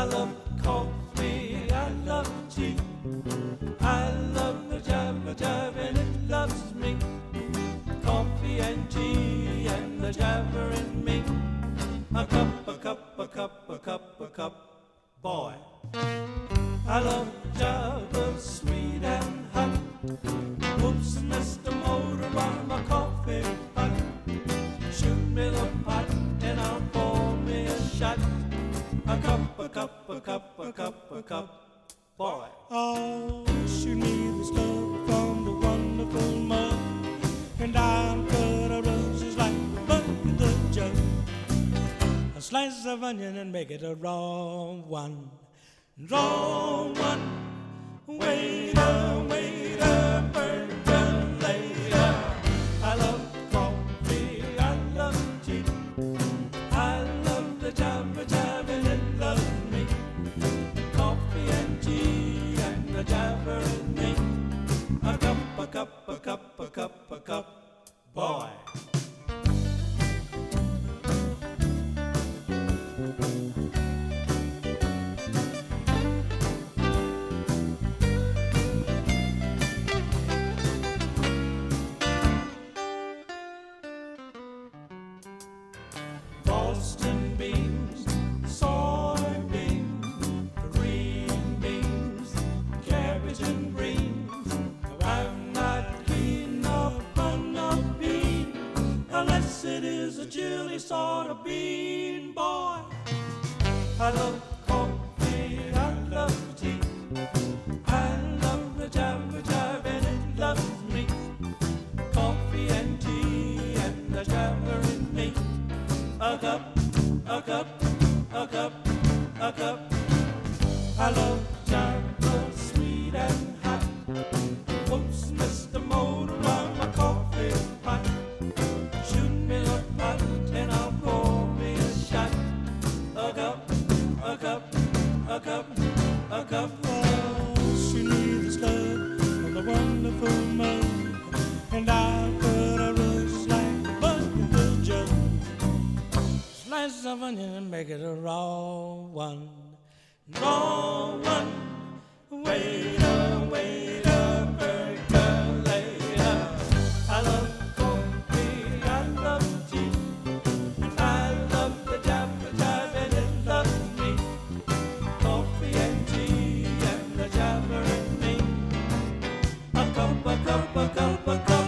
love coffee, I love tea. I love the jabber jab and it loves me. Coffee and tea and the jabber and me. A cup, a cup, a cup, a cup, a cup, boy. I love jabber, sweet and hot. Whoops, Mr. Motor on my coffee pot. Shoot me the pot and I'll pour me a shot. A cup, a cup, a cup, a cup, a cup, boy. Oh, shoot me this love from the wonderful mug, and I'll cut a roses like a bug in the jug. A slice of onion and make it a raw one. Raw one. Waiter, waiter, percolator. I love coffee, I love tea. I love the jabber jab and it loves me. Coffee and tea and the jabber and me. A cup, a cup, a cup, a cup, a cup, boy. Boston beans, soybeans, green beans, cabbage and greens. I'm not keen upon a bean unless it is a chili sort of bean, boy. I love coffee, I love tea. I love the jabber jab and it loves me. Coffee and tea and the jabber and me. A cup, a cup, a cup, a cup. I love jabber, sweet and hot. Whoops, Mr. Motor on my coffee pot. Shoot me the pot and I'll pour me a shot. A cup, a cup, a cup, a cup. Oh, she needs love from the wonderful mug, and I'll cut a rose like a bug in the jug. Slice of onion and make it a raw one. Raw one. Waiter, waiter, percolator. I love coffee, I love tea. I love the jabber jab and it loves me. Coffee and tea and the jabber and me. A cup, a cup, a cup, a cup.